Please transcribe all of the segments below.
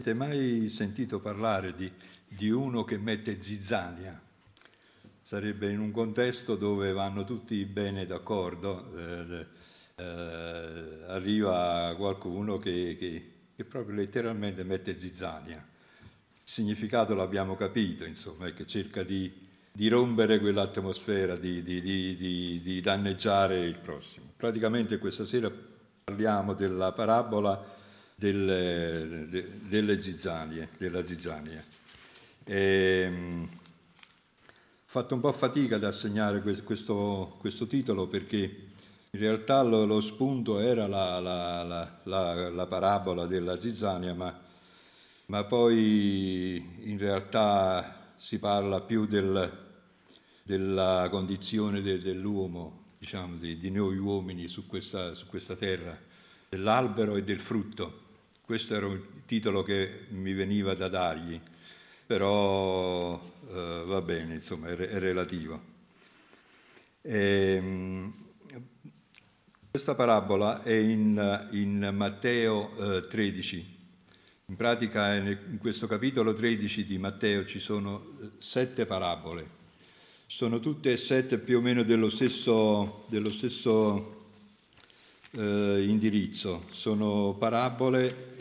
Avete mai sentito parlare di uno che mette zizzania? Sarebbe in un contesto dove vanno tutti bene d'accordo, arriva qualcuno che proprio letteralmente mette zizzania. Il significato l'abbiamo capito, insomma, è che cerca di rompere quell'atmosfera, di danneggiare il prossimo. Praticamente questa sera parliamo della parabola della zizzania. Ho fatto un po' fatica ad assegnare questo titolo perché in realtà lo spunto era la parabola della zizzania, ma poi in realtà si parla più della condizione dell'uomo, diciamo, di noi uomini su questa terra, dell'albero e del frutto. Questo era il titolo che mi veniva da dargli, però va bene, insomma, è relativo. Questa parabola è in Matteo 13. In pratica in questo capitolo 13 di Matteo ci sono 7 parabole. Sono tutte e 7 più o meno dello stesso indirizzo. Sono parabole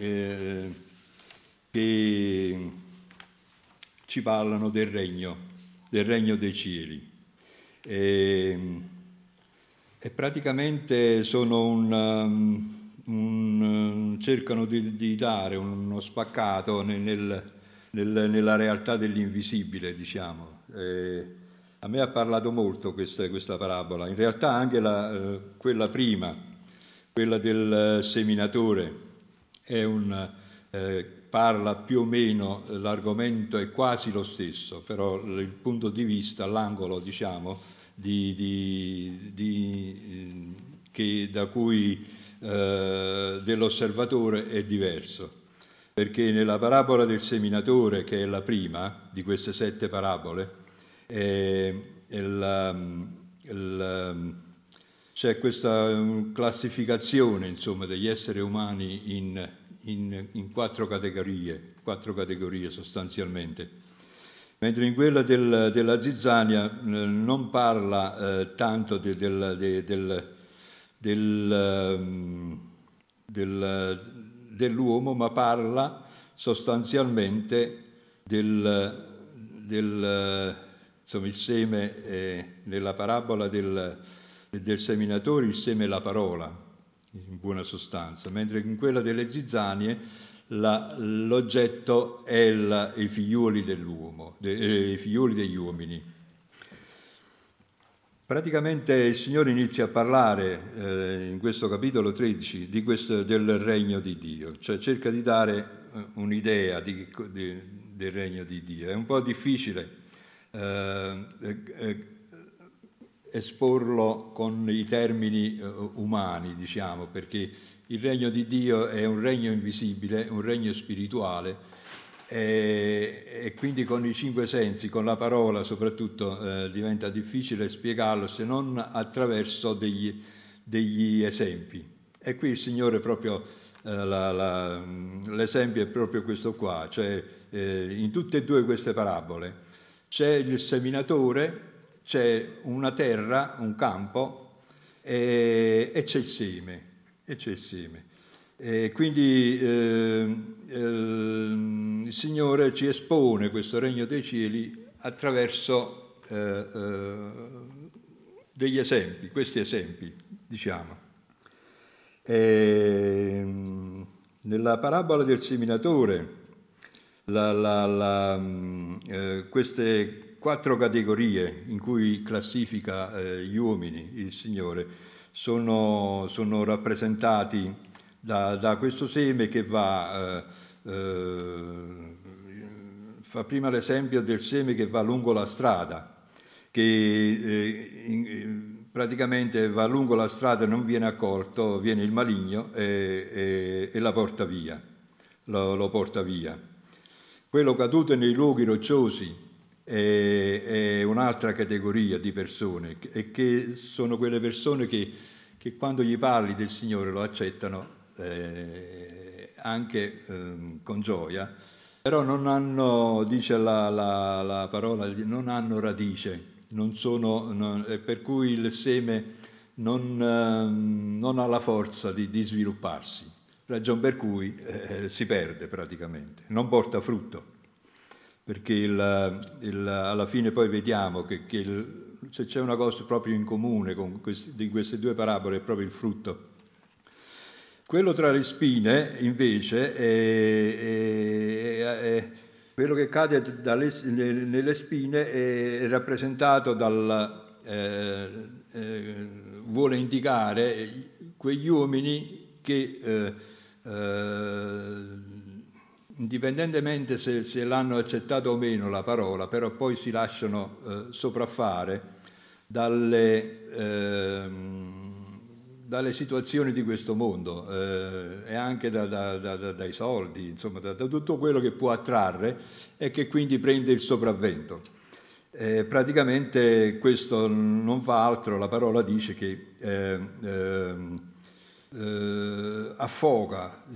che ci parlano del regno dei cieli. E praticamente sono cercano di dare uno spaccato nella realtà dell'invisibile, diciamo. A me ha parlato molto questa parabola. In realtà anche quella prima, quella del seminatore, parla più o meno, l'argomento è quasi lo stesso, però il punto di vista, l'angolo, diciamo, da cui dell'osservatore è diverso. Perché nella parabola del seminatore, che è la prima di queste 7 parabole, c'è questa classificazione, insomma, degli esseri umani in 4 categorie sostanzialmente. Mentre in quella della zizzania non parla tanto dell'uomo, ma parla sostanzialmente insomma, il seme, nella parabola del seminatore il seme è la parola, in buona sostanza, mentre in quella delle zizzanie l'oggetto è i figliuoli dell'uomo, i figliuoli degli uomini. Praticamente il Signore inizia a parlare in questo capitolo 13 del regno di Dio, cioè cerca di dare un'idea del regno di Dio. È un po' difficile esporlo con i termini umani, diciamo, perché il regno di Dio è un regno invisibile, un regno spirituale, e quindi con i 5 sensi, con la parola soprattutto, diventa difficile spiegarlo se non attraverso degli esempi. E qui il Signore proprio, l'esempio è proprio questo qua, cioè in tutte e 2 queste parabole c'è il seminatore, c'è una terra, un campo, e c'è il seme. E quindi il Signore ci espone questo regno dei cieli attraverso degli esempi, questi esempi, diciamo. Nella parabola del seminatore, queste 4 categorie in cui classifica gli uomini, il Signore, sono rappresentati da questo seme che fa prima l'esempio del seme che va lungo la strada, che praticamente va lungo la strada e non viene accolto, viene il maligno e la porta via, lo porta via. Quello caduto nei luoghi rocciosi è un'altra categoria di persone, e che sono quelle persone che quando gli parli del Signore lo accettano anche con gioia, però non hanno, dice la parola, non hanno radice, per cui il seme non ha la forza di svilupparsi, ragion per cui si perde praticamente, non porta frutto, perché alla fine poi vediamo che se c'è una cosa proprio in comune di queste due parabole è proprio il frutto. Quello tra le spine, invece, è quello che cade nelle spine è rappresentato vuole indicare quegli uomini che, indipendentemente se l'hanno accettato o meno la parola, però poi si lasciano sopraffare dalle situazioni di questo mondo e anche dai soldi, insomma, da tutto quello che può attrarre e che quindi prende il sopravvento. Praticamente questo non fa altro, la parola dice che affoga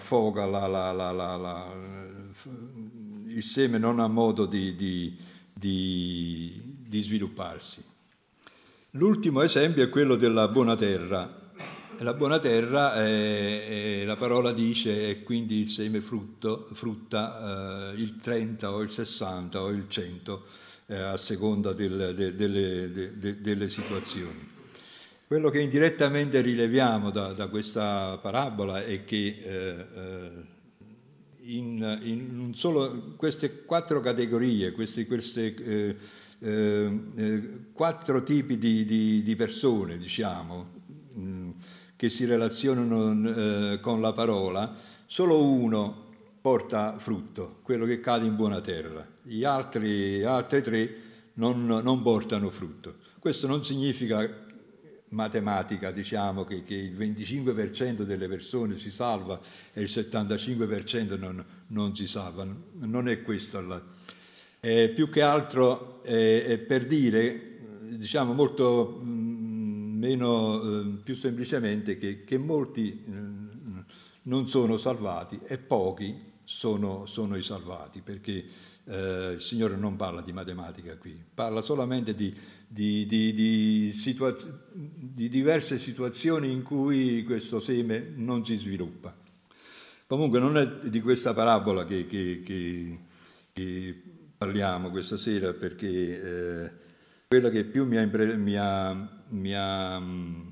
il seme, non ha modo di svilupparsi. L'ultimo esempio è quello della buona terra. La buona terra, la parola dice, è quindi il seme frutta il 30 o il 60 o il 100, a seconda delle situazioni. Quello che indirettamente rileviamo da questa parabola è che in solo queste 4 categorie, questi 4 tipi di persone, diciamo, che si relazionano con la parola, solo uno porta frutto, quello che cade in buona terra. Gli altri 3 non portano frutto. Questo non significa matematica, diciamo, che il 25% delle persone si salva e il 75% non si salva. Non è questo. Più che altro è per dire, diciamo molto più semplicemente, che molti non sono salvati e pochi sono i salvati, perché il Signore non parla di matematica qui, parla solamente di diverse situazioni in cui questo seme non si sviluppa. Comunque non è di questa parabola che parliamo questa sera, perché quella che più mi ha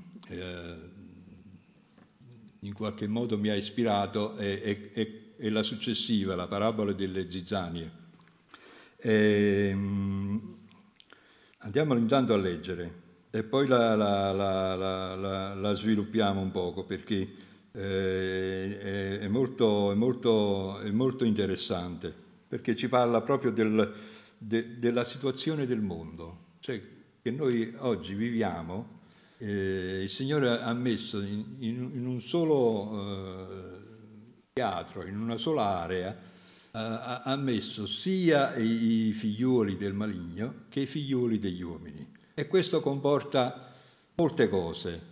in qualche modo mi ha ispirato è la successiva, la parabola delle zizzanie. Andiamolo intanto a leggere e poi la sviluppiamo un poco, perché è molto interessante, perché ci parla proprio della situazione del mondo, cioè che noi oggi viviamo. Il Signore ha messo in un solo teatro, in una sola area, ha messo sia i figlioli del maligno che i figlioli degli uomini, e questo comporta molte cose,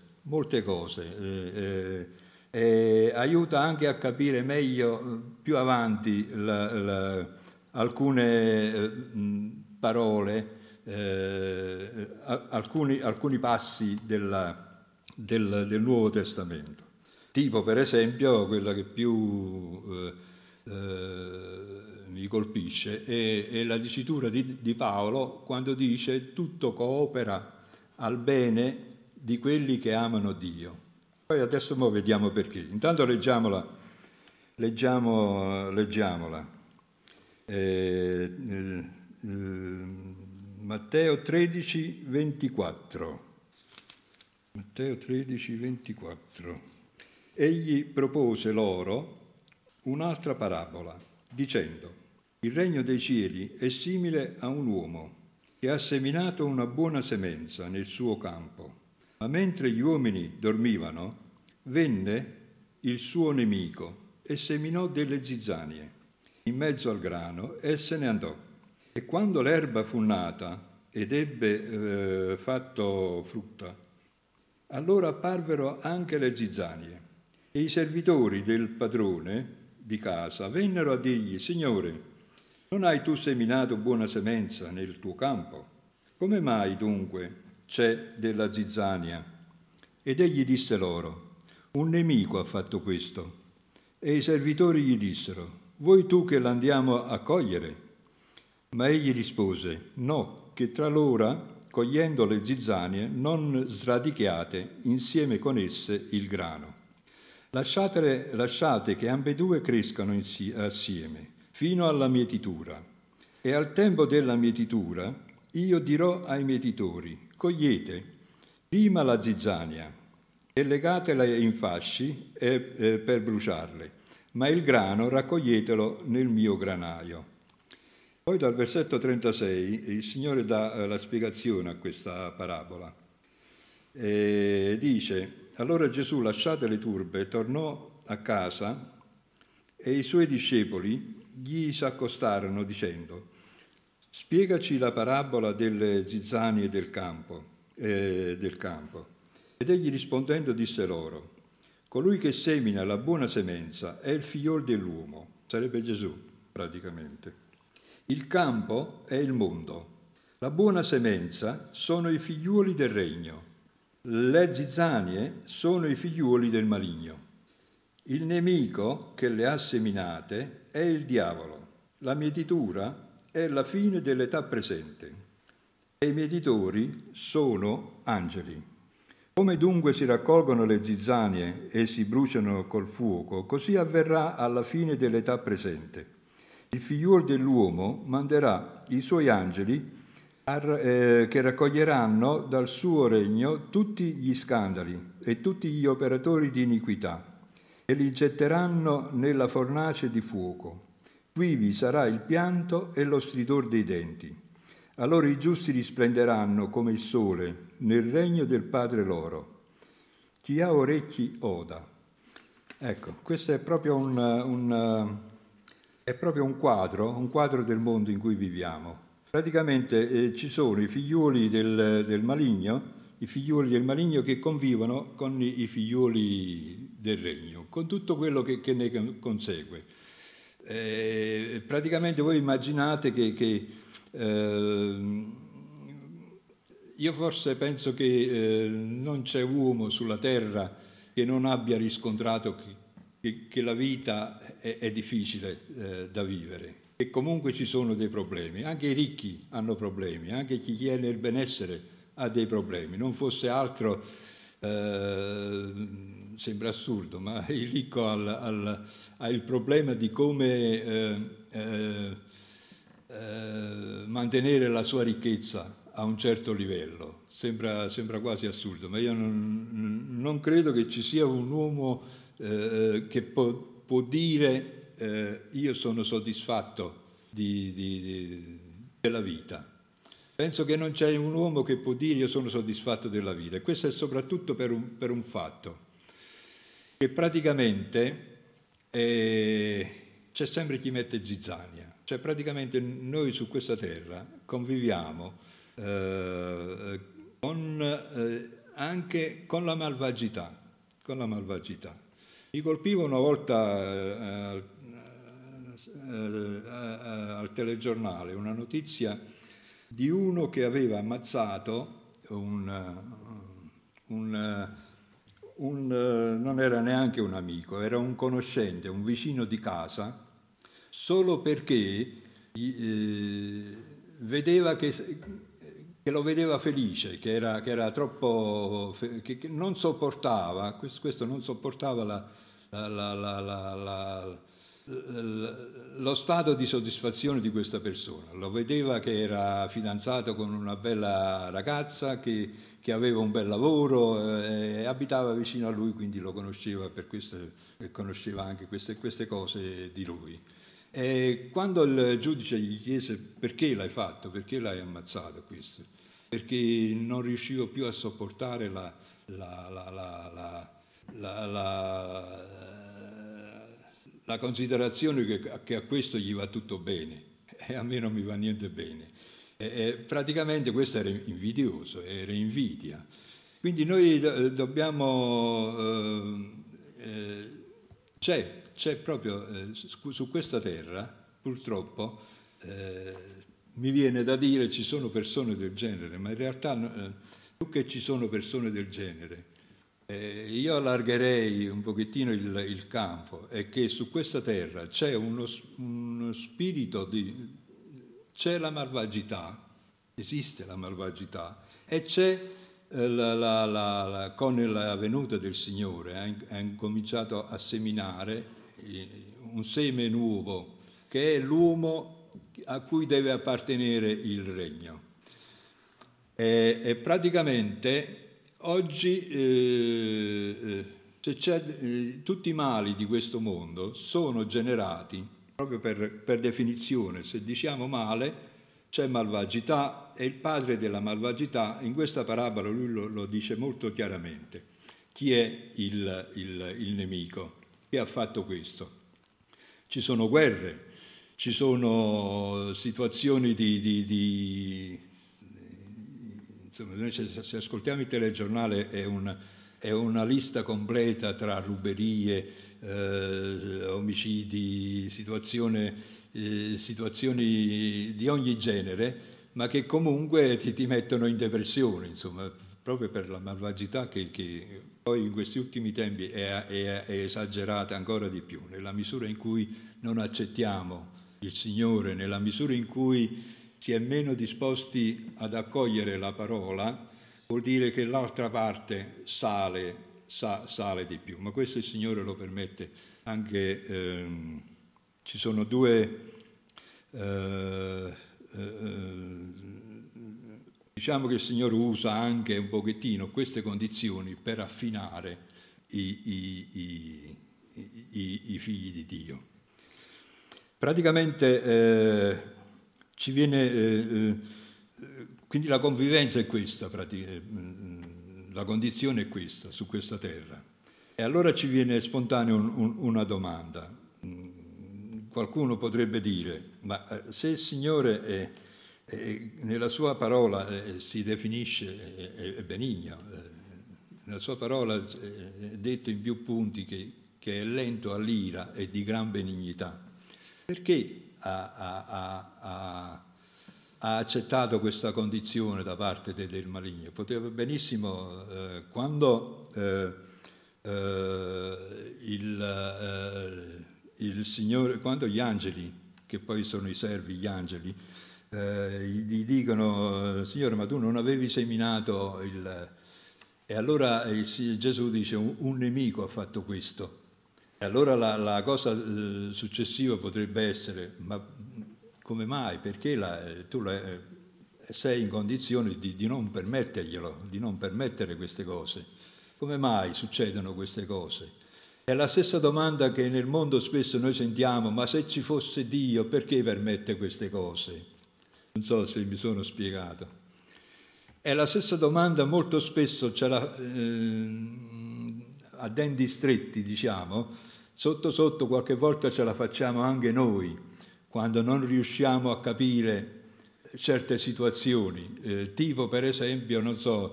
aiuta anche a capire meglio più avanti alcune parole, alcuni passi del Nuovo Testamento, tipo per esempio quella che più mi colpisce è la dicitura di Paolo, quando dice: tutto coopera al bene di quelli che amano Dio. Poi adesso vediamo perché. Intanto leggiamola. Matteo 13, 24. Matteo 13, 24. Egli propose loro un'altra parabola, dicendo: il regno dei cieli è simile a un uomo che ha seminato una buona semenza nel suo campo, ma mentre gli uomini dormivano, venne il suo nemico e seminò delle zizzanie in mezzo al grano e se ne andò. E quando l'erba fu nata ed ebbe fatto frutta, allora apparvero anche le zizzanie. E i servitori del padrone di casa vennero a dirgli: Signore, non hai tu seminato buona semenza nel tuo campo? Come mai dunque c'è della zizzania? Ed egli disse loro: un nemico ha fatto questo. E i servitori gli dissero: vuoi tu che l'andiamo a cogliere? Ma egli rispose: no, che tra l'ora, cogliendo le zizzanie, non sradichiate insieme con esse il grano. Lasciate che ambedue crescano assieme, fino alla mietitura. E al tempo della mietitura io dirò ai mietitori: cogliete prima la zizzania e legatela in fasci per bruciarle, ma il grano raccoglietelo nel mio granaio. Poi dal versetto 36 il Signore dà la spiegazione a questa parabola. Dice: allora Gesù, lasciate le turbe, tornò a casa e i suoi discepoli gli s'accostarono dicendo: spiegaci la parabola delle zizzanie del campo. Ed egli rispondendo disse loro: colui che semina la buona semenza è il figliol dell'uomo, sarebbe Gesù praticamente. Il campo è il mondo. La buona semenza sono i figliuoli del regno. Le zizzanie sono i figliuoli del maligno. Il nemico che le ha seminate è il diavolo. La mietitura è la fine dell'età presente e i mietitori sono angeli. Come dunque si raccolgono le zizzanie e si bruciano col fuoco, così avverrà alla fine dell'età presente. Il figliuolo dell'uomo manderà i suoi angeli che raccoglieranno dal suo regno tutti gli scandali e tutti gli operatori di iniquità e li getteranno nella fornace di fuoco. Qui vi sarà il pianto e lo stridor dei denti. Allora i giusti risplenderanno come il sole nel regno del Padre loro. Chi ha orecchi oda. Ecco, questo è proprio è proprio un quadro del mondo in cui viviamo. Praticamente ci sono i figlioli del maligno, i figlioli del maligno che convivono con i figlioli del regno, con tutto quello che ne consegue. Praticamente voi immaginate che io forse penso che non c'è uomo sulla terra che non abbia riscontrato che la vita è difficile da vivere, e comunque ci sono dei problemi. Anche i ricchi hanno problemi, anche chi tiene il benessere ha dei problemi. Non fosse altro, sembra assurdo, ma il ricco ha il problema di come mantenere la sua ricchezza a un certo livello. Sembra quasi assurdo, ma io non credo che ci sia un uomo che può dire io sono soddisfatto della vita. Penso che non c'è un uomo che può dire io sono soddisfatto della vita, e questo è soprattutto per un fatto, che praticamente c'è sempre chi mette zizzania. Cioè praticamente noi su questa terra conviviamo anche con la malvagità. Mi colpiva una volta al telegiornale una notizia di uno che aveva ammazzato non era neanche un amico, era un conoscente, un vicino di casa, solo perché vedeva che lo vedeva felice, che era troppo, che non sopportava, questo non sopportava lo stato di soddisfazione di questa persona. Lo vedeva che era fidanzato con una bella ragazza, che aveva un bel lavoro, e abitava vicino a lui, quindi lo conosceva, per questo conosceva anche queste cose di lui. E quando il giudice gli chiese perché l'hai fatto, perché l'hai ammazzato questo, perché non riuscivo più a sopportare la considerazione che a questo gli va tutto bene e a me non mi va niente bene. Praticamente questo era invidioso, era invidia. Quindi noi dobbiamo c'è proprio su questa terra, purtroppo, mi viene da dire ci sono persone del genere, ma in realtà più che ci sono persone del genere, io allargherei un pochettino il campo, è che su questa terra c'è uno spirito c'è la malvagità, esiste la malvagità, e c'è con la venuta del Signore ha incominciato a seminare un seme nuovo, che è l'uomo a cui deve appartenere il regno. E praticamente oggi tutti i mali di questo mondo sono generati proprio per definizione. Se diciamo male, c'è malvagità, e il padre della malvagità, in questa parabola lui lo dice molto chiaramente. Chi è il nemico? Chi ha fatto questo? Ci sono guerre, ci sono situazioni insomma, noi se ascoltiamo il telegiornale è una lista completa tra ruberie, omicidi, situazioni di ogni genere, ma che comunque ti mettono in depressione, insomma, proprio per la malvagità che poi in questi ultimi tempi è esagerata ancora di più, nella misura in cui non accettiamo il Signore, nella misura in cui si è meno disposti ad accogliere la parola, vuol dire che l'altra parte sale di più, ma questo il Signore lo permette anche. Ci sono diciamo che il Signore usa anche un pochettino queste condizioni per affinare i figli di Dio. Praticamente ci viene, quindi la convivenza è questa, la condizione è questa su questa terra. E allora ci viene spontanea una domanda. Qualcuno potrebbe dire, ma se il Signore nella sua parola si definisce, è benigno, nella sua parola è detto in più punti che è lento all'ira e di gran benignità, perché ha accettato questa condizione da parte del maligno? Poteva benissimo, quando il Signore, quando gli angeli, che poi sono i servi, gli angeli, gli dicono: Signore, ma tu non avevi seminato E allora Gesù dice: un nemico ha fatto questo. E allora la cosa successiva potrebbe essere: ma come mai? Perché tu sei in condizione di non permetterglielo, di non permettere queste cose? Come mai succedono queste cose? È la stessa domanda che nel mondo spesso noi sentiamo: ma se ci fosse Dio, perché permette queste cose? Non so se mi sono spiegato. È la stessa domanda, molto spesso a denti stretti, diciamo, sotto sotto qualche volta ce la facciamo anche noi, quando non riusciamo a capire certe situazioni, tipo per esempio, non so,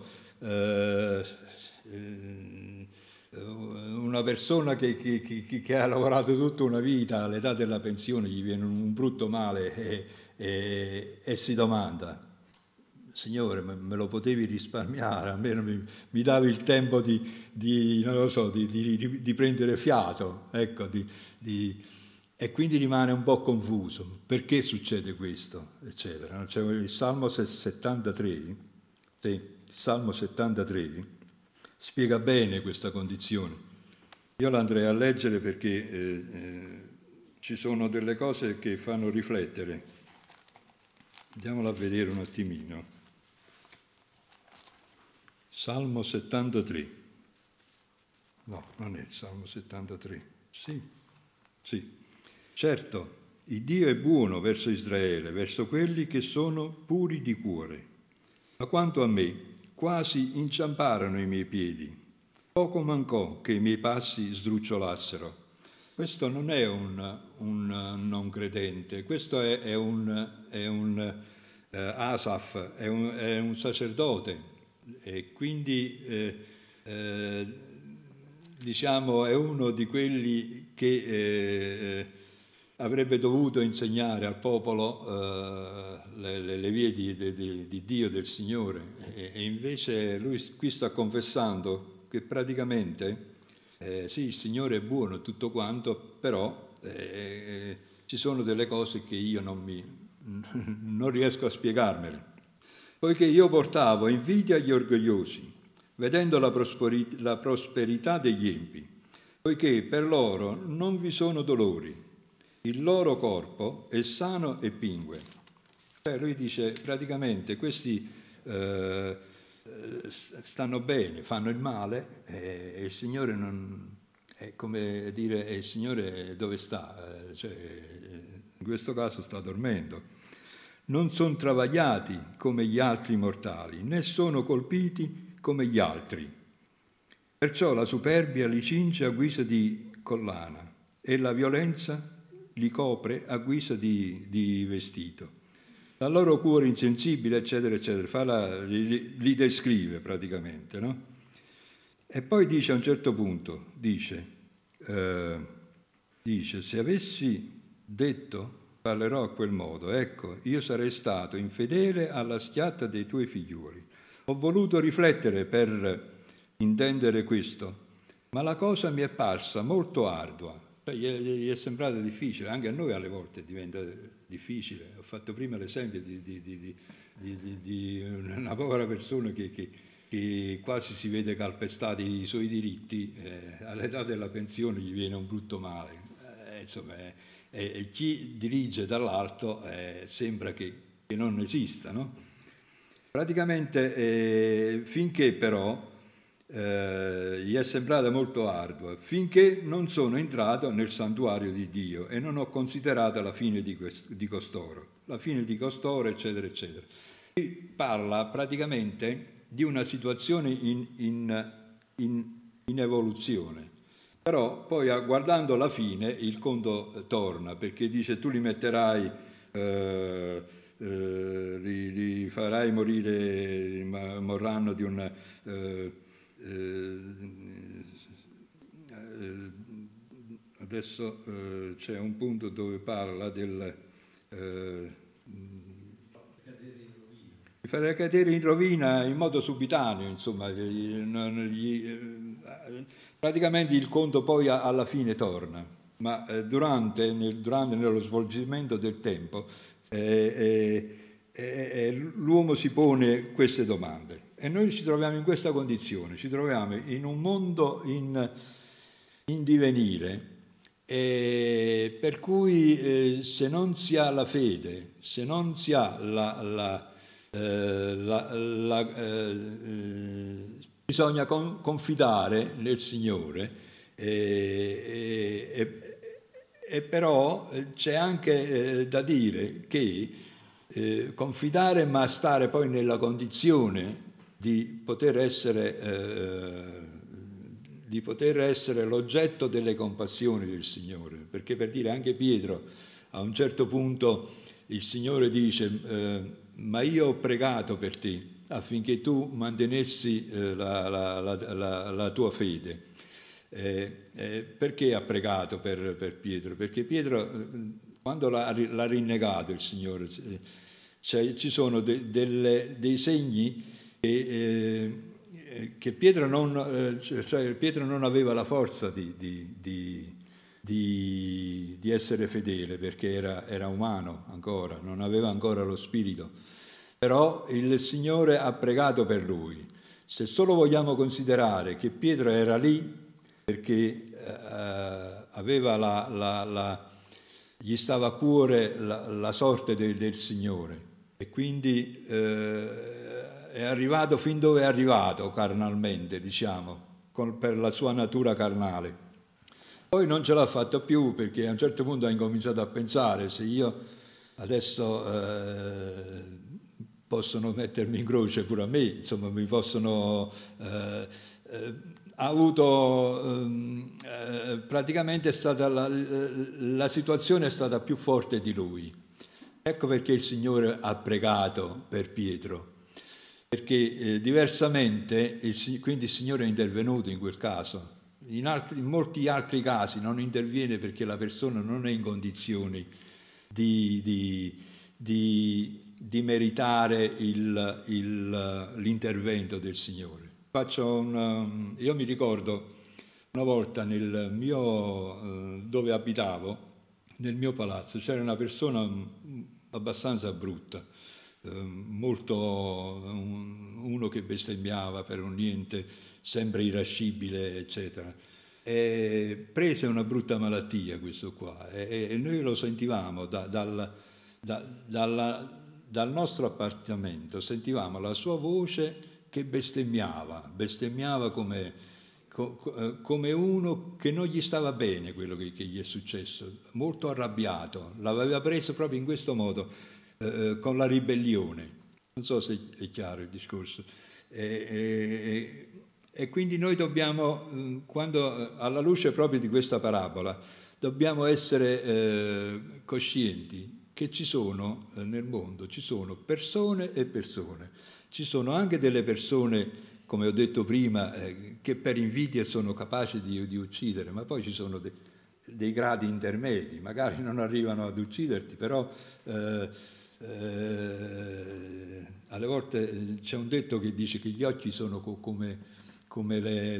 una persona che ha lavorato tutta una vita, all'età della pensione gli viene un brutto male e si domanda: Signore, me lo potevi risparmiare, almeno mi davi il tempo non lo so, di prendere fiato, ecco, e quindi rimane un po' confuso. Perché succede questo, eccetera. C'è il Salmo 73, sì, il Salmo 73 spiega bene questa condizione. Io la andrei a leggere perché ci sono delle cose che fanno riflettere. Andiamola a vedere un attimino. Salmo 73. No, non è il Salmo 73. Sì. Certo, il Dio è buono verso Israele, verso quelli che sono puri di cuore. Ma quanto a me, quasi inciamparono i miei piedi. Poco mancò che i miei passi sdrucciolassero. Questo non è un non credente, questo è un Asaf, è un sacerdote. E quindi diciamo, è uno di quelli che avrebbe dovuto insegnare al popolo le vie di Dio, del Signore, e invece lui qui sta confessando che praticamente sì, il Signore è buono tutto quanto, però ci sono delle cose che io non riesco a spiegarmele, poiché io portavo invidia agli orgogliosi, vedendo la prosperità degli empi, poiché per loro non vi sono dolori, il loro corpo è sano e pingue. Cioè lui dice praticamente questi stanno bene, fanno il male, e il Signore non... È come dire, il Signore dove sta? Cioè, in questo caso sta dormendo. Non sono travagliati come gli altri mortali, né sono colpiti come gli altri. Perciò la superbia li cinge a guisa di collana e la violenza li copre a guisa di vestito. Dal loro cuore insensibile, eccetera, eccetera, li descrive praticamente, no? E poi dice a un certo punto, dice, se avessi detto parlerò a quel modo, ecco, io sarei stato infedele alla schiatta dei tuoi figliuoli. Ho voluto riflettere per intendere questo, ma la cosa mi è parsa molto ardua. Gli è sembrato difficile, anche a noi alle volte diventa difficile. Ho fatto prima l'esempio di una povera persona che quasi si vede calpestati i suoi diritti, all'età della pensione gli viene un brutto male. Insomma, e chi dirige dall'alto sembra che non esista, no? Praticamente finché però gli è sembrata molto ardua, finché non sono entrato nel santuario di Dio e non ho considerato la fine di costoro, eccetera, eccetera. Qui parla praticamente di una situazione in evoluzione, però poi guardando la fine il conto torna, perché dice tu li metterai, li farai morire, morranno di un... adesso c'è un punto dove parla del farà cadere in rovina in modo subitaneo, insomma, praticamente il conto poi alla fine torna, ma nello svolgimento del tempo l'uomo si pone queste domande. E noi ci troviamo in questa condizione, ci troviamo in un mondo in divenire, per cui se non si ha la fede, se non si ha bisogna confidare nel Signore, e però c'è anche da dire che confidare ma stare poi nella condizione di poter essere l'oggetto delle compassioni del Signore, perché per dire anche Pietro a un certo punto il Signore dice ma io ho pregato per te affinché tu mantenessi la tua fede. Perché ha pregato per Pietro? Perché Pietro quando l'ha rinnegato il Signore ci sono dei segni che Pietro non aveva la forza di essere fedele, perché era umano ancora, non aveva ancora lo spirito, però il Signore ha pregato per lui. Se solo vogliamo considerare che Pietro era lì perché aveva gli stava a cuore la sorte del Signore, e quindi è arrivato fin dove è arrivato carnalmente, diciamo, per la sua natura carnale. Poi non ce l'ha fatto più, perché a un certo punto ha incominciato a pensare: se io adesso possono mettermi in croce pure a me, insomma mi possono... ha avuto praticamente la situazione è stata più forte di lui. Ecco perché il Signore ha pregato per Pietro, perché diversamente quindi il Signore è intervenuto in quel caso. in molti altri casi non interviene perché la persona non è in condizioni di meritare l'intervento del Signore. Io mi ricordo una volta dove abitavo, nel mio palazzo, c'era una persona abbastanza brutta, uno che bestemmiava per un niente, sempre irascibile, eccetera. E prese una brutta malattia questo qua e noi lo sentivamo dal nostro appartamento, sentivamo la sua voce che bestemmiava come uno che non gli stava bene quello che gli è successo, molto arrabbiato, l'aveva preso proprio in questo modo, con la ribellione. Non so se è chiaro il discorso. E quindi noi dobbiamo, quando alla luce proprio di questa parabola, dobbiamo essere coscienti che ci sono nel mondo, ci sono persone e persone. Ci sono anche delle persone, come ho detto prima, che per invidia sono capaci di uccidere, ma poi ci sono dei gradi intermedi, magari non arrivano ad ucciderti, però alle volte c'è un detto che dice che gli occhi sono come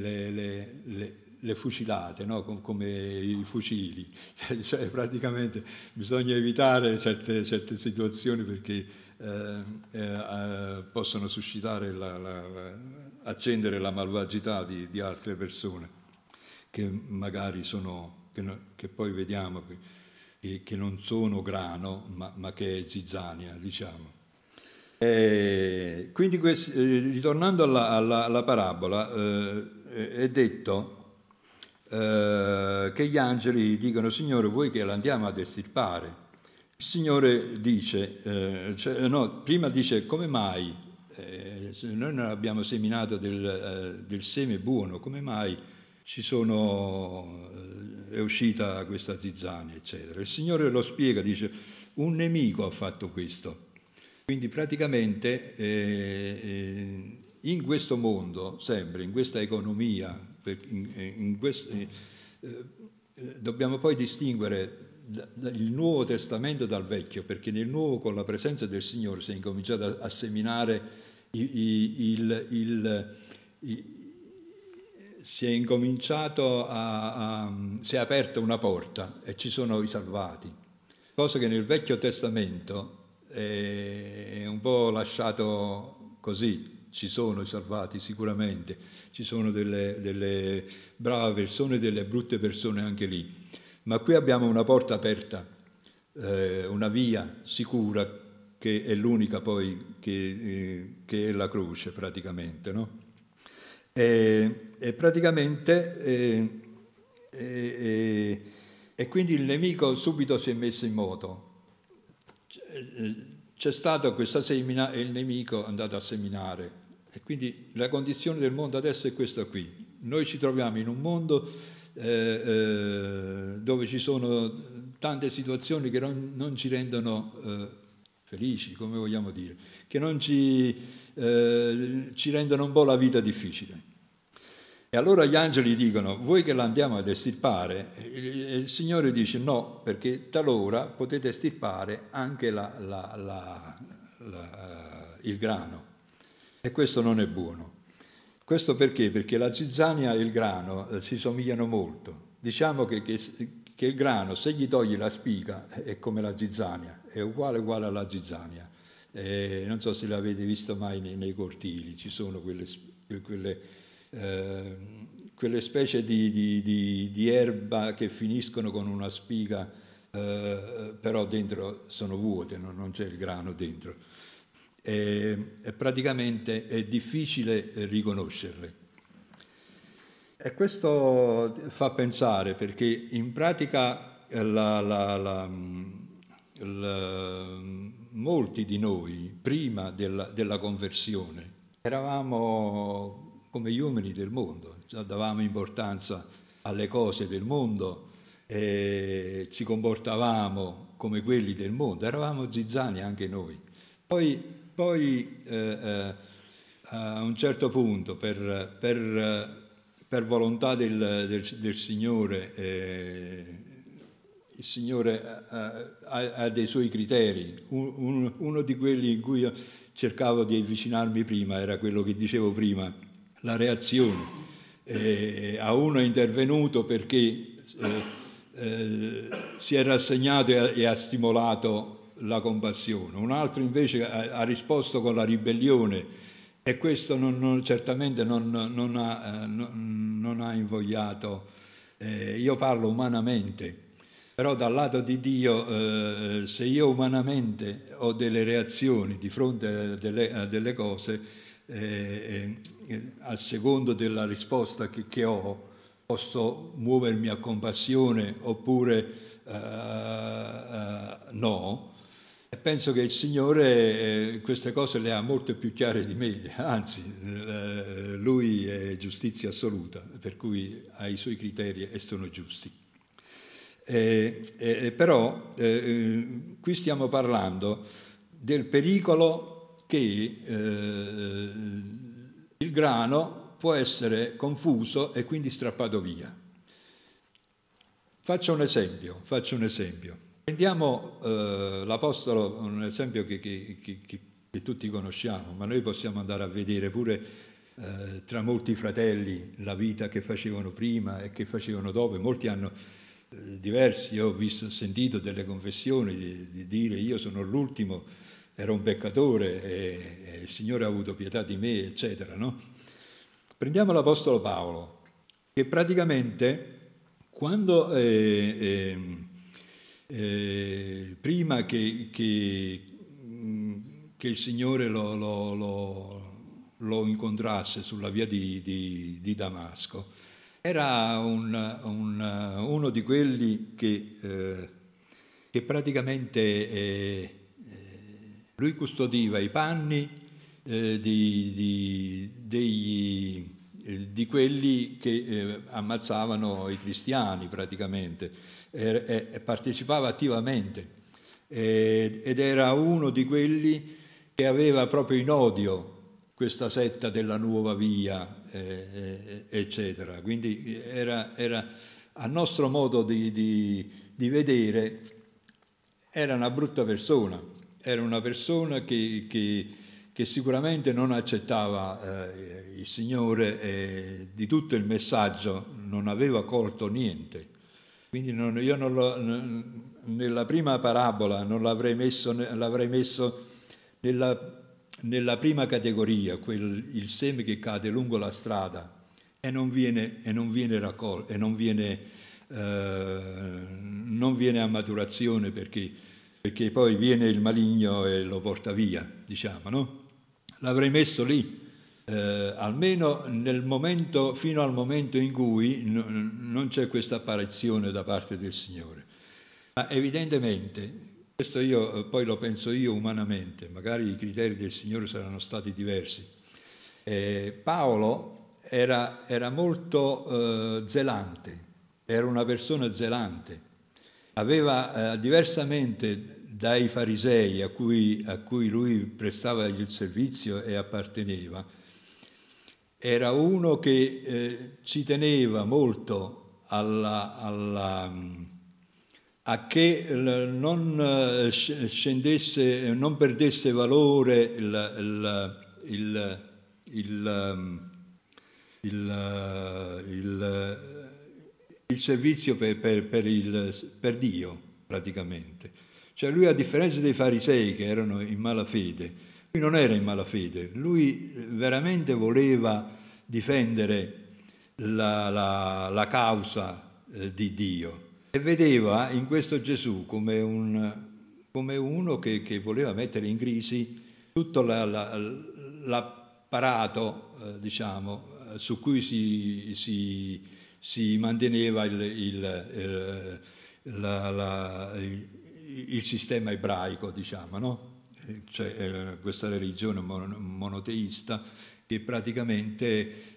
le fucilate, no? Come i fucili, cioè praticamente bisogna evitare certe situazioni perché possono suscitare accendere la malvagità di altre persone che magari che poi vediamo che non sono grano ma che è zizzania, diciamo. Quindi ritornando alla parabola, è detto che gli angeli dicono: Signore, vuoi che l'andiamo ad estirpare? Il Signore dice, prima dice: come mai noi non abbiamo seminato del seme buono, come mai è uscita questa zizzania, eccetera. Il Signore lo spiega, dice: un nemico ha fatto questo. Quindi praticamente in questo mondo, sempre in questa economia, dobbiamo poi distinguere il Nuovo Testamento dal Vecchio, perché nel Nuovo, con la presenza del Signore, si è incominciato a seminare, si è incominciato si è aperta una porta e ci sono i salvati, cosa che nel Vecchio Testamento è un po' lasciato così. Ci sono i salvati sicuramente, ci sono delle brave persone e delle brutte persone anche lì, ma qui abbiamo una porta aperta, una via sicura che è l'unica poi che è la croce praticamente, no? E praticamente e quindi il nemico subito si è messo in moto. C'è stata questa semina e il nemico è andato a seminare. E quindi la condizione del mondo adesso è questa qui. Noi ci troviamo in un mondo dove ci sono tante situazioni che non ci rendono felici, come vogliamo dire, che non ci rendono un po' la vita difficile. E allora gli angeli dicono: vuoi che l'andiamo ad estirpare? E il Signore dice: no, perché talora potete estirpare anche il grano. E questo non è buono. Questo perché? Perché la zizzania e il grano si somigliano molto. Diciamo che il grano, se gli togli la spiga, è come la zizzania, è uguale alla zizzania. Non so se l'avete visto mai nei cortili, ci sono quelle specie di erba che finiscono con una spiga, però dentro sono vuote, non c'è il grano dentro. E praticamente è difficile riconoscerle. E questo fa pensare, perché in pratica molti di noi, prima della conversione, eravamo come gli uomini del mondo, davamo importanza alle cose del mondo e ci comportavamo come quelli del mondo, eravamo zizzani anche noi. Poi a un certo punto, per per volontà del Signore, il Signore ha dei suoi criteri. Uno di quelli in cui io cercavo di avvicinarmi prima era quello che dicevo prima, la reazione. A uno è intervenuto perché si è rassegnato e ha stimolato la compassione, un altro invece ha risposto con la ribellione, e questo certamente non ha invogliato. Io parlo umanamente, però dal lato di Dio, se io umanamente ho delle reazioni di fronte a delle cose, a secondo della risposta che ho, posso muovermi a compassione oppure no. E penso che il Signore queste cose le ha molto più chiare di me, anzi, Lui è giustizia assoluta, per cui ha i suoi criteri e sono giusti. Però qui stiamo parlando del pericolo che il grano può essere confuso e quindi strappato via. Faccio un esempio. Prendiamo l'Apostolo, un esempio che tutti conosciamo, ma noi possiamo andare a vedere pure tra molti fratelli la vita che facevano prima e che facevano dopo. Molti hanno diversi, io ho sentito delle confessioni di dire io sono l'ultimo, ero un peccatore e il Signore ha avuto pietà di me, eccetera, no? Prendiamo l'Apostolo Paolo, che praticamente quando prima che il Signore lo incontrasse sulla via di Damasco, era uno di quelli che praticamente lui custodiva i panni di quelli che ammazzavano i cristiani praticamente, e partecipava attivamente, ed era uno di quelli che aveva proprio in odio questa setta della nuova via, eccetera. Quindi era a nostro modo di vedere, era una brutta persona, era una persona che sicuramente non accettava il Signore, e di tutto il messaggio non aveva colto niente. Quindi nella prima parabola non l'avrei messo nella prima categoria, il seme che cade lungo la strada e non viene raccolto, e non viene a maturazione perché poi viene il maligno e lo porta via, diciamo, no? L'avrei messo lì, almeno fino al momento in cui non c'è questa apparizione da parte del Signore. Ma evidentemente, questo io poi lo penso io umanamente, magari i criteri del Signore saranno stati diversi. Paolo era molto zelante, era una persona zelante, aveva diversamente dai farisei a cui lui prestava il servizio e apparteneva, era uno che ci teneva molto a che non scendesse, non perdesse valore il servizio per Dio, praticamente. Cioè lui, a differenza dei farisei che erano in malafede, lui non era in malafede, lui veramente voleva difendere la causa di Dio, e vedeva in questo Gesù come uno che voleva mettere in crisi tutto l'apparato, diciamo, su cui si manteneva il sistema ebraico, diciamo, no? Cioè questa religione monoteista che praticamente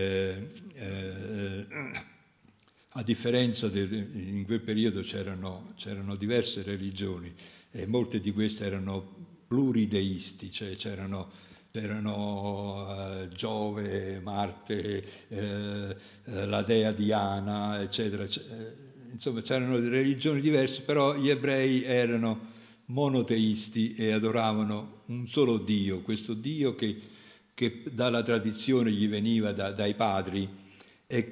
a differenza in quel periodo c'erano diverse religioni, e molte di queste erano plurideisti, cioè c'erano c'erano Giove, Marte, la dea Diana, eccetera. Insomma, c'erano delle religioni diverse, però gli ebrei erano monoteisti e adoravano un solo Dio, questo Dio che dalla tradizione gli veniva dai padri e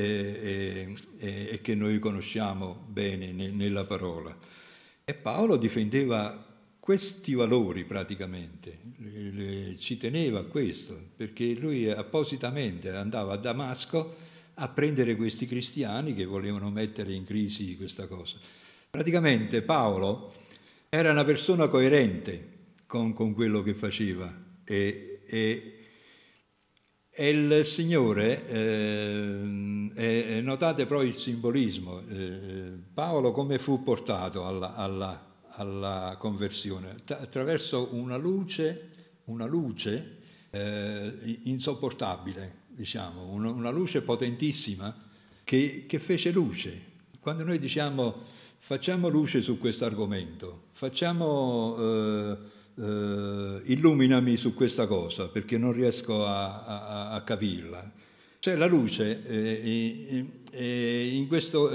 che noi conosciamo bene nella parola. E Paolo difendeva questi valori praticamente, ci teneva a questo, perché lui appositamente andava a Damasco a prendere questi cristiani che volevano mettere in crisi questa cosa. Praticamente Paolo era una persona coerente con quello che faceva e il Signore, notate però il simbolismo, Paolo come fu portato alla conversione? Attraverso una luce insopportabile, diciamo, una luce potentissima che fece luce. Quando noi diciamo facciamo luce su questo argomento, illuminami su questa cosa perché non riesco a capirla. Cioè la luce in questo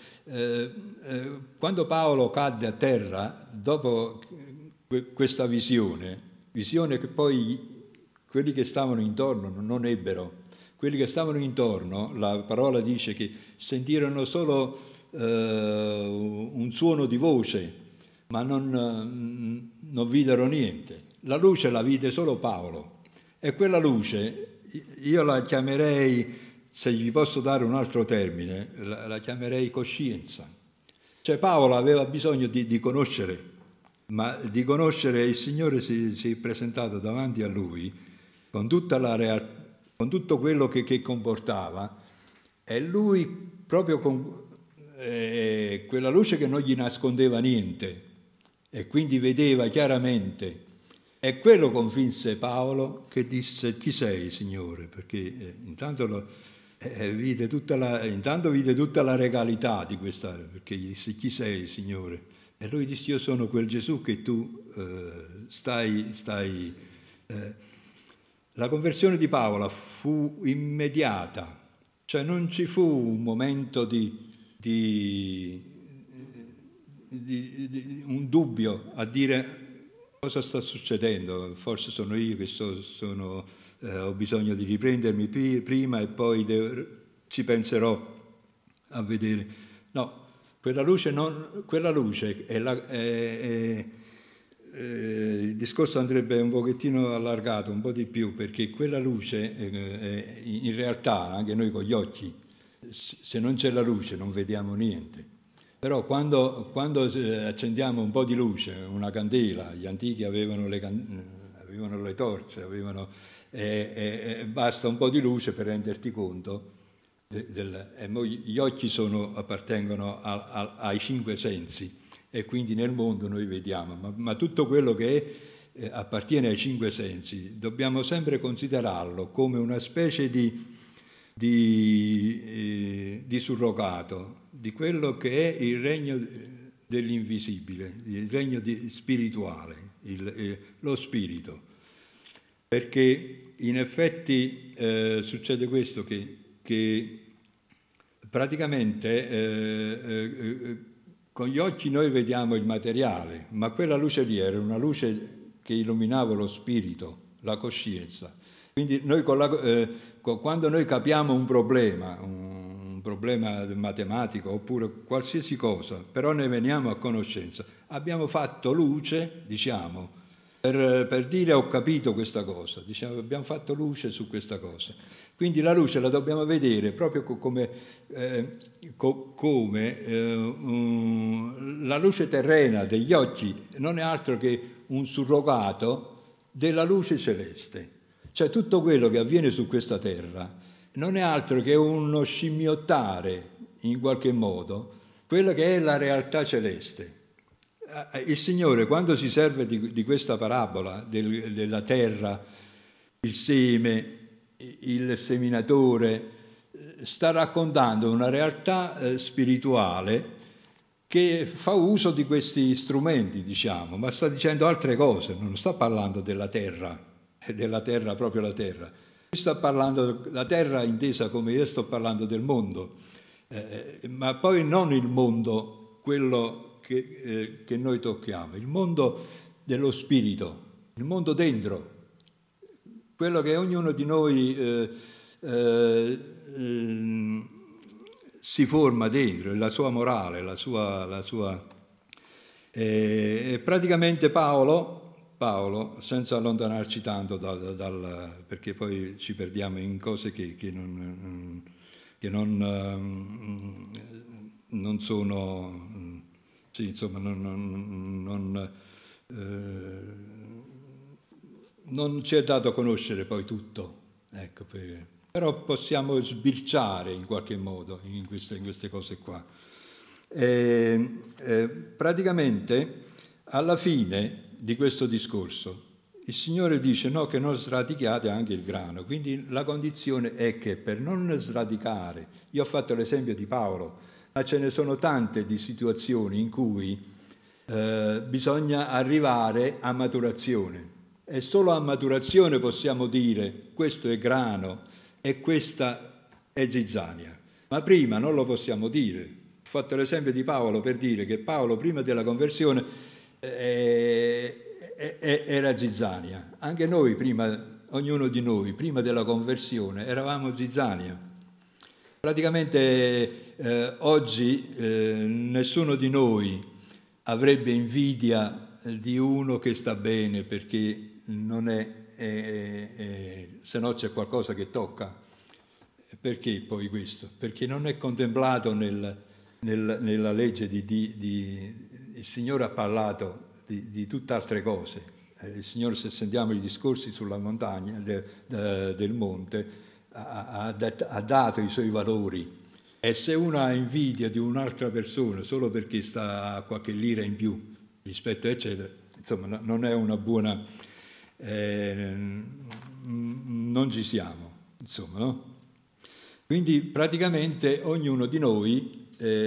quando Paolo cadde a terra dopo questa visione che poi quelli che stavano intorno non ebbero. Quelli che stavano intorno, la parola dice che sentirono solo un suono di voce, ma non videro niente. La luce la vide solo Paolo e quella luce io la chiamerei, se gli posso dare un altro termine, la chiamerei coscienza. Cioè Paolo aveva bisogno di conoscere, ma di conoscere il Signore si è presentato davanti a lui con tutta la realtà, con tutto quello che comportava, e lui proprio con quella luce che non gli nascondeva niente e quindi vedeva chiaramente, e quello convinse Paolo che disse: chi sei, Signore? Perché intanto vide tutta la regalità di questa, perché gli disse: chi sei, Signore? E lui disse: io sono quel Gesù che tu stai. La conversione di Paolo fu immediata, cioè non ci fu un momento di un dubbio a dire cosa sta succedendo, forse sono io che ho bisogno di riprendermi prima e poi ci penserò a vedere. No, quella luce il discorso andrebbe un pochettino allargato, un po' di più, perché quella luce in realtà anche noi con gli occhi, se non c'è la luce non vediamo niente. Però quando accendiamo un po' di luce, una candela, gli antichi avevano le torce, basta un po' di luce per renderti conto. Gli occhi appartengono ai cinque sensi e quindi nel mondo noi vediamo, ma tutto quello che appartiene ai cinque sensi dobbiamo sempre considerarlo come una specie di surrogato di quello che è il regno dell'invisibile, il regno spirituale, lo spirito. Perché in effetti succede questo, che praticamente con gli occhi noi vediamo il materiale, ma quella luce lì era una luce che illuminava lo spirito, la coscienza. Quindi noi quando noi capiamo un problema matematico oppure qualsiasi cosa, però ne veniamo a conoscenza, abbiamo fatto luce, diciamo, per dire ho capito questa cosa, diciamo, abbiamo fatto luce su questa cosa. Quindi la luce la dobbiamo vedere proprio come la luce terrena degli occhi non è altro che un surrogato della luce celeste. Cioè tutto quello che avviene su questa terra non è altro che uno scimmiottare, in qualche modo, quella che è la realtà celeste. Il Signore, quando si serve di questa parabola della terra, il seme, il seminatore, sta raccontando una realtà spirituale che fa uso di questi strumenti, diciamo, ma sta dicendo altre cose, non sta parlando della terra. della terra, proprio la terra. Lui sta parlando, la terra intesa come io sto parlando del mondo, ma poi non il mondo, quello che noi tocchiamo, il mondo dello spirito, il mondo dentro, quello che ognuno di noi si forma dentro, la sua morale, la sua praticamente Paolo, senza allontanarci tanto perché poi ci perdiamo in cose che non sono, sì, insomma, non ci è dato conoscere poi tutto, ecco, però possiamo sbirciare in qualche modo in queste cose qua. Praticamente alla fine di questo discorso il Signore dice no, che non sradichiate anche il grano, quindi la condizione è che per non sradicare, io ho fatto l'esempio di Paolo, ma ce ne sono tante di situazioni in cui bisogna arrivare a maturazione e solo a maturazione possiamo dire questo è grano e questa è zizzania, ma prima non lo possiamo dire. Ho fatto l'esempio di Paolo per dire che Paolo prima della conversione era zizzania, anche noi prima, ognuno di noi prima della conversione eravamo zizzania. Praticamente oggi nessuno di noi avrebbe invidia di uno che sta bene perché non se no c'è qualcosa che tocca. Perché poi questo? Perché non è contemplato nella legge il Signore ha parlato di tutt'altre cose. Il Signore, se sentiamo i discorsi sulla montagna del monte, ha dato i suoi valori. E se uno ha invidia di un'altra persona solo perché sta a qualche lira in più rispetto eccetera, insomma non è una buona, non ci siamo, insomma, no? Quindi praticamente ognuno di noi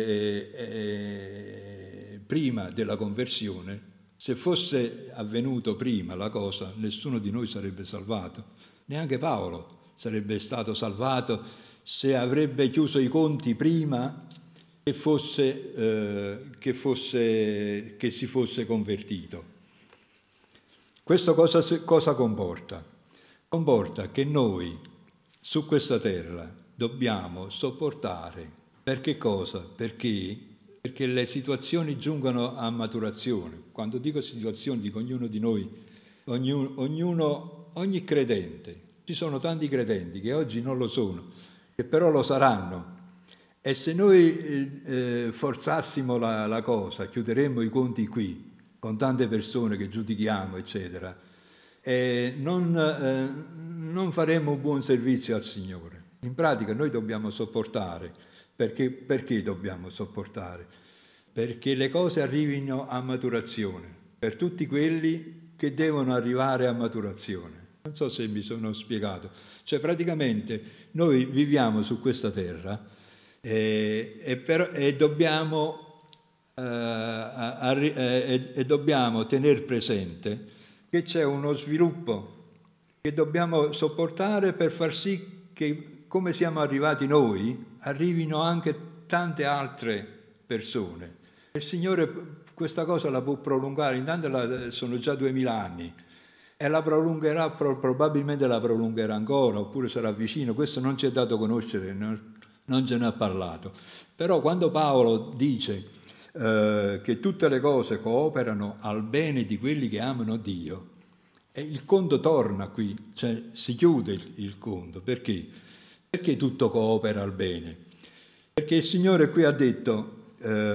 prima della conversione, se fosse avvenuto prima la cosa, nessuno di noi sarebbe salvato, neanche Paolo sarebbe stato salvato se avrebbe chiuso i conti prima che si fosse convertito. Questo cosa comporta? Comporta che noi su questa terra dobbiamo sopportare. Per che cosa? Perché le situazioni giungono a maturazione. Quando dico situazioni, dico ognuno di noi, ogni credente. Ci sono tanti credenti che oggi non lo sono, che però lo saranno. E se noi forzassimo la cosa, chiuderemmo i conti qui, con tante persone che giudichiamo, eccetera, non faremo un buon servizio al Signore. In pratica noi dobbiamo sopportare. Perché dobbiamo sopportare? Perché le cose arrivino a maturazione, per tutti quelli che devono arrivare a maturazione. Non so se mi sono spiegato. Cioè praticamente noi viviamo su questa terra e dobbiamo tenere presente che c'è uno sviluppo che dobbiamo sopportare per far sì che, come siamo arrivati noi, arrivino anche tante altre persone. Il Signore questa cosa la può prolungare, intanto sono già 2000 anni, e la prolungherà, probabilmente la prolungherà ancora, oppure sarà vicino, questo non ci è dato conoscere, non ce ne ha parlato. Però quando Paolo dice che tutte le cose cooperano al bene di quelli che amano Dio, e il conto torna qui, cioè si chiude il conto. Perché? Perché tutto coopera al bene? Perché il Signore qui ha detto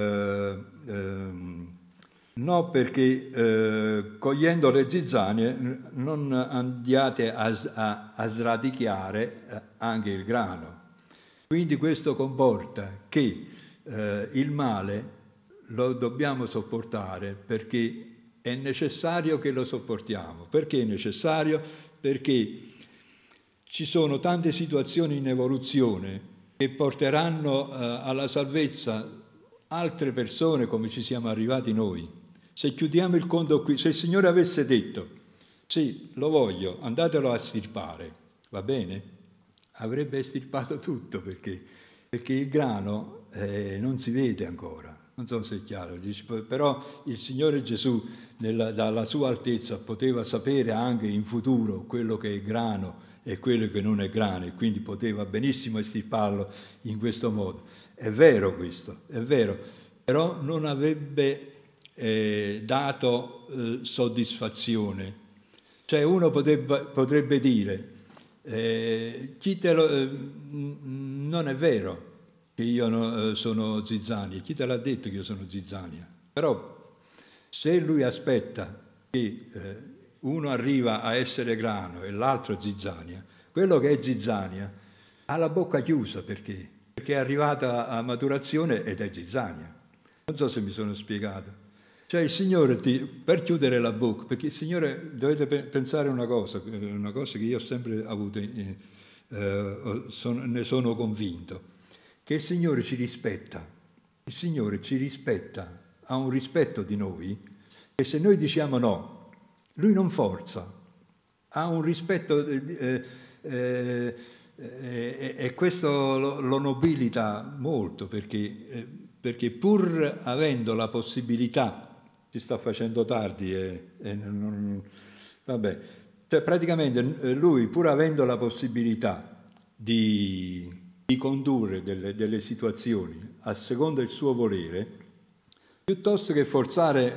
no, perché cogliendo le zizzanie non andiate a sradicchiare anche il grano. Quindi questo comporta che il male lo dobbiamo sopportare perché è necessario che lo sopportiamo. Perché è necessario? Perché ci sono tante situazioni in evoluzione che porteranno alla salvezza altre persone come ci siamo arrivati noi. Se chiudiamo il conto qui, se il Signore avesse detto sì, lo voglio, andatelo a estirpare, va bene? Avrebbe estirpato tutto perché il grano non si vede ancora, non so se è chiaro, però il Signore Gesù dalla sua altezza poteva sapere anche in futuro quello che è grano e quello che non è grano, e quindi poteva benissimo estirparlo in questo modo. È vero questo, è vero, però non avrebbe dato soddisfazione. Cioè uno potrebbe dire, non è vero che io sono zizzania, chi te l'ha detto che io sono zizzania? Però se lui aspetta che uno arriva a essere grano e l'altro zizzania, quello che è zizzania ha la bocca chiusa perché è arrivata a maturazione ed è zizzania. Non so se mi sono spiegato. Cioè il Signore, per chiudere la bocca, perché il Signore, dovete pensare una cosa che io ho sempre avuto, ne sono convinto, che il Signore ci rispetta. Il Signore ci rispetta, ha un rispetto di noi, e se noi diciamo no, Lui non forza, ha un rispetto, e questo lo nobilita molto, perché pur avendo la possibilità, si sta facendo tardi vabbè, cioè praticamente lui pur avendo la possibilità di condurre delle situazioni a seconda del suo volere, piuttosto che forzare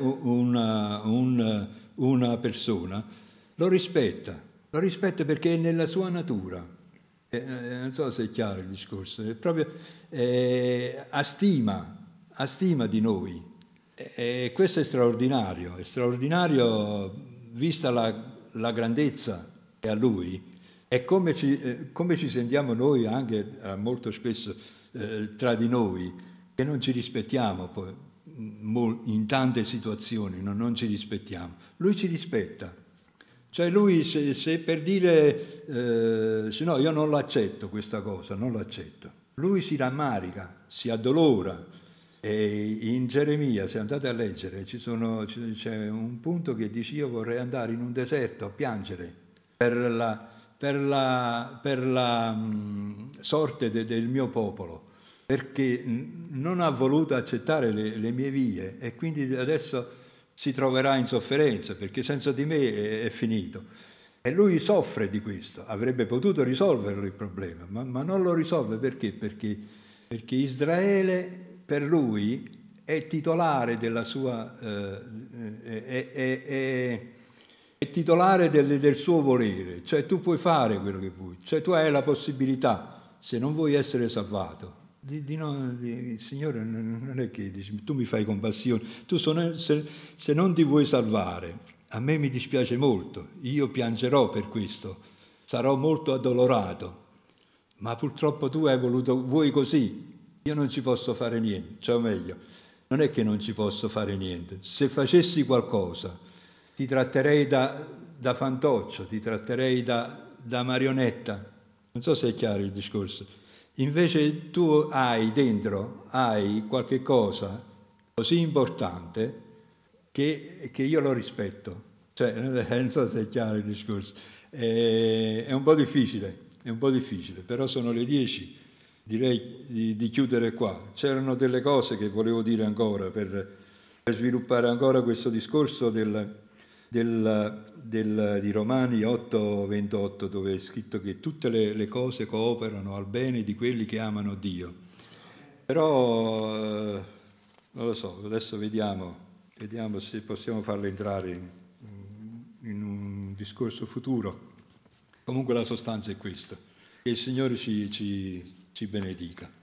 una persona, lo rispetta perché è nella sua natura. Non so se è chiaro il discorso, è proprio ha stima di noi. E questo è straordinario vista la grandezza che ha Lui, e come ci sentiamo noi anche molto spesso tra di noi, che non ci rispettiamo poi, in tante situazioni non ci rispettiamo. Lui ci rispetta. Cioè lui se per dire se no io non l'accetto questa cosa, non l'accetto. Lui si rammarica, si addolora. E in Geremia, se andate a leggere, c'è un punto che dice: io vorrei andare in un deserto a piangere per la sorte del mio popolo, perché non ha voluto accettare le mie vie, e quindi adesso si troverà in sofferenza, perché senza di me è finito. E lui soffre di questo, avrebbe potuto risolverlo il problema, ma non lo risolve perché Israele per lui è titolare della sua è titolare del suo volere, cioè tu puoi fare quello che vuoi, cioè tu hai la possibilità, se non vuoi essere salvato, il Signore non è che dici tu mi fai compassione, tu se non ti vuoi salvare, a me mi dispiace molto, io piangerò per questo, sarò molto addolorato, ma purtroppo tu vuoi così, io non ci posso fare niente, cioè meglio, non è che non ci posso fare niente, se facessi qualcosa ti tratterei da fantoccio, ti tratterei da marionetta, non so se è chiaro il discorso. Invece tu hai qualche cosa così importante che io lo rispetto, cioè non so se è chiaro il discorso, è un po' difficile, però sono le 10. Direi di chiudere qua. C'erano delle cose che volevo dire ancora per sviluppare ancora questo discorso di Romani 8:28, dove è scritto che tutte le cose cooperano al bene di quelli che amano Dio. Però non lo so, adesso vediamo se possiamo farle entrare in un discorso futuro. Comunque la sostanza è questa, che il Signore ci benedica.